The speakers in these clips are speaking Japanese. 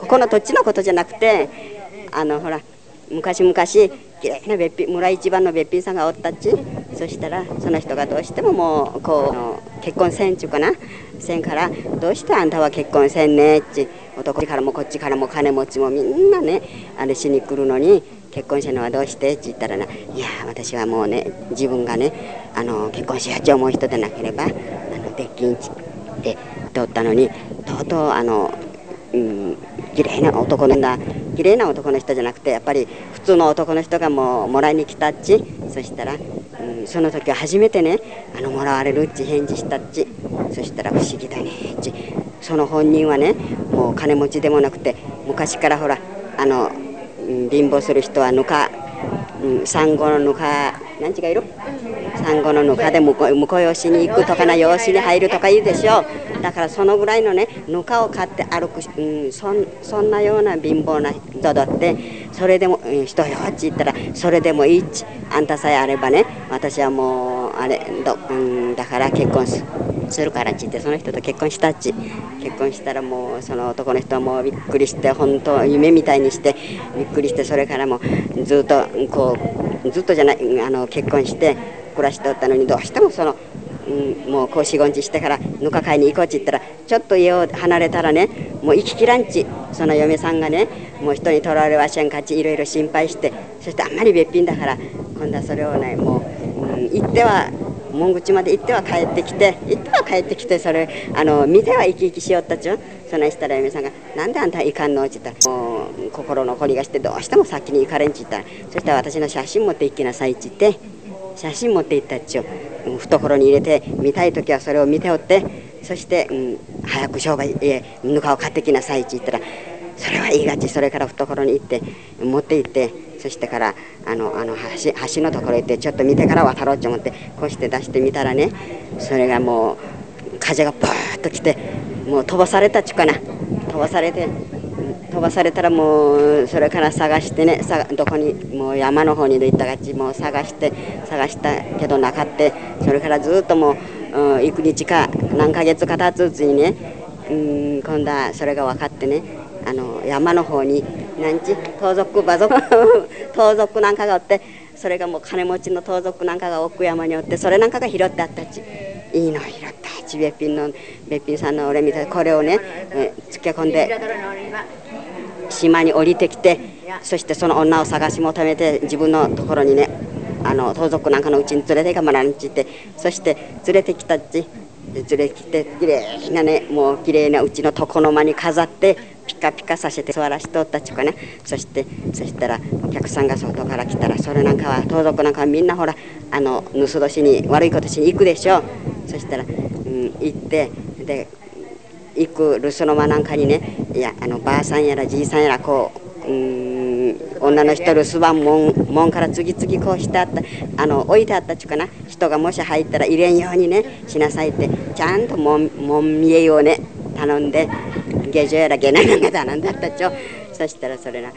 ここの土地のことじゃなくて、ほら昔々きれいなべっぴん、村一番のべっぴんさんがおったっち。そしたらその人がどうしてももうこう結婚せんちゅうかな、せんからどうしてあんたは結婚せんねっち、男からもこっちからも金持ちもみんなねあれしに来るのに結婚したのはどうしてって言ったらな、いや私はもうね自分がね結婚しようと思う人でなければできんって言っておったのに、とうとう綺麗な男のだ綺麗な男の人じゃなくてやっぱり普通の男の人がもらいに来たっち。そしたら、その時は初めてねもらわれるっち返事したっち。そしたら不思議だねっち、その本人はねもう金持ちでもなくて昔からほら貧乏する人は産後のぬか何ちがいる産後のぬかで婿養子に行くとかな、養子に入るとか言うでしょう。だからそのぐらいのねぬかを買って歩く、そんなような貧乏な人だって、それでも「人よ」って言ったら「それでもいいっち、あんたさえあればね私はもうだから結婚するから」って言ってその人と結婚したっち。結婚したらもうその男の人はもうびっくりして、本当夢みたいにしてびっくりして、それからもずっとずっとじゃない結婚して暮らしておったのに、どうしてももう4、5日してからぬか買いに行こうって言ったら、ちょっと家を離れたらねもう行ききらんち。その嫁さんがねもう人にとらわれはしゃんかちいろいろ心配して、そしてあんまりべっぴんだから今度はそれをねもう、行っては門口まで行っては帰ってきてそれ見ては生き生きしよったっちゅう。そないしたら嫁さんが「なんであんたいかんの?」って言ったら、もう心の凝りがしてどうしても先に行かれんって言ったら、そしたら私の写真持って行きなさいって言って写真持って行ったっちゅう。懐に入れて見たい時はそれを見ておって、そして、早く商売ぬかを買ってきなさいって言ったら、それはいいがち。それから懐に行って持って行って、そしてから橋のところへ行ってちょっと見てから渡ろうと思ってこうして出してみたらね、それがもう風がバーッと来てもう飛ばされたっちゅうかな。飛ばされたらもうそれから探してね、どこにもう山の方に行ったがち、もう探したけどなかって、それからずっともう、幾日か何ヶ月か経つうちにね、今度はそれが分かってね、山の方に盗賊盗賊なんかがおって、それがもう金持ちの盗賊なんかが奥山におって、それなんかが拾ってあったっち。いいの拾ったっち。べっぴんさんの俺みたいこれをね、つけ込んで島に降りてきて、そしてその女を探し求めて自分のところにね盗賊なんかのうちに連れて行かまらんちって、そして連れてきたっち。連れてきてきれいなねもうきれいなうちの床の間に飾ってピカピカさせて座らしておったっちゅうかね。そしたらお客さんが外から来たら、それなんかは盗賊なんかはみんなほら盗年に悪いことしに行くでしょ。そしたら、行ってで行く留守の間なんかにね、いやばあさんやらじいさんやらこう女の人留守番門から次々こうしてあった置いてあったっちゅうかな。人がもし入ったら入れんようにねしなさいってちゃんと門見えをね頼んで、下女やら下男なんか頼んだったっちょ。そしたらそれ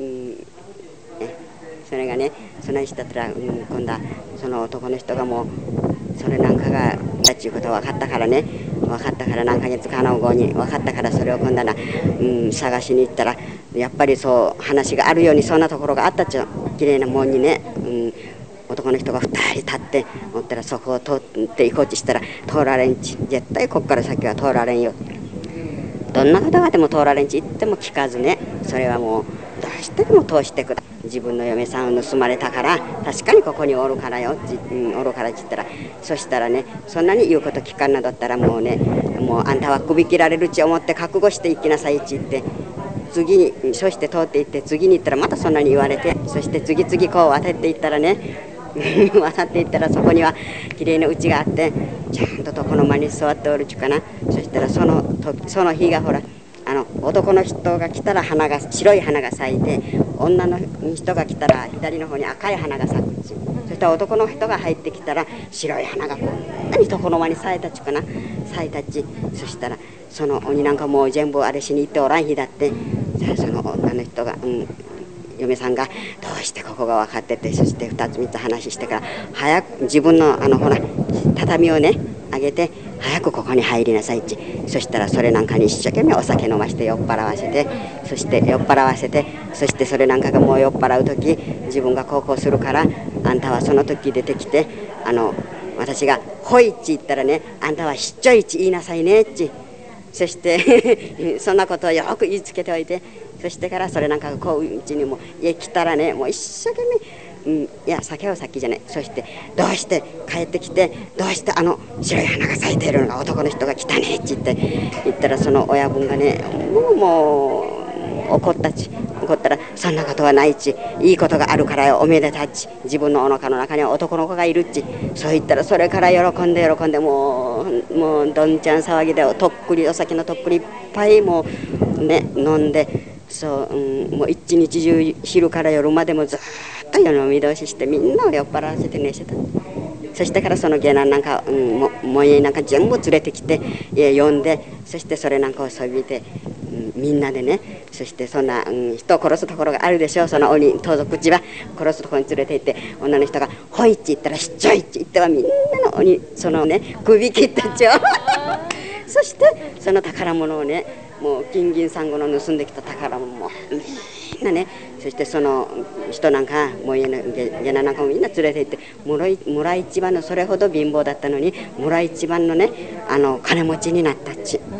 がねその人だったら、今度はその男の人がもうそれなんかがだっちゅうこと分かったからね、分かったから何ヶ月かの後に分かったから、それを今度は探しに行ったらやっぱりそう話があるようにそんなところがあったっちゅう。きれいな門にね、男の人が2人立っておったら、そこを通って行こうとしたら通られんち。絶対こっから先は通られんよ。どんなことがあっても通られんち言っても聞かずね、それはもうどうしても通してくだ。自分の嫁さんを盗まれたから確かにここにおるからよおるからって言ったら、そしたらねそんなに言うこと聞かんなだったらもうね、もうあんたは首切られるち思って覚悟して行きなさいって言って、次にそして通って行って次に行ったらまたそんなに言われて、そして次々こう渡っていったらね渡っていったらそこにはきれいな家があって、ちゃんと床の間に座っておるちゅうかな。そしたらその日がほら男の人が来たら白い花が咲いて、女の人が来たら左の方に赤い花が咲くっち。そしたら男の人が入ってきたら白い花がこんなに床の間に咲いたっちゅうかな、咲いたっち。そしたらその鬼なんかもう全部あれしに行っておらん日だって、その女の人が、嫁さんがどうしてここが分かってて、そして2つ3つ話してから早く自分のほら畳をね上げて早くここに入りなさいって。そしたらそれなんかに一生懸命お酒飲まして酔っ払わせて、そして酔っ払わせて、そしてそれなんかがもう酔っ払う時、自分がこうするから、あんたはその時出てきて、私が「ほい」っち言ったらね、あんたは「ひっちょい」っち言いなさいねっち。そしてそんなことをよく言いつけておいて、そしてからそれなんかがこううちにも家来たらね、もう一生懸命、いや酒は先じゃない。そしてどうして帰ってきて、どうして白い花が咲いているのが男の人が来たねって言ったら、その親分がね、もう怒ったら「そんなことはないち、いいことがあるからよ、おめでたち、自分のお腹の中には男の子がいるっち」そう言ったら、それから喜んでもうどんちゃん騒ぎで、とっくりお酒のとっくりいっぱいもうね飲んで、もう一日中昼から夜までもずっと飲み通しして、みんなを酔っ払わせて寝せた。そしてからその下男なんか、も家なんか全部連れてきて呼んで、そしてそれなんかをそびて、みんなでね、そしてそんな、人を殺すところがあるでしょう。その鬼盗賊地は殺すところに連れて行って、女の人が「ほい」って言ったら「ひっちょい」って言っては、みんなの鬼そのね首切ったっちゃうそしてその宝物をね、もう金銀珊瑚の盗んできた宝物もみんなね、そしてその人なんかもう家の下男なんかもみんな連れて行って、村一番の、それほど貧乏だったのに村一番のね金持ちになったっち。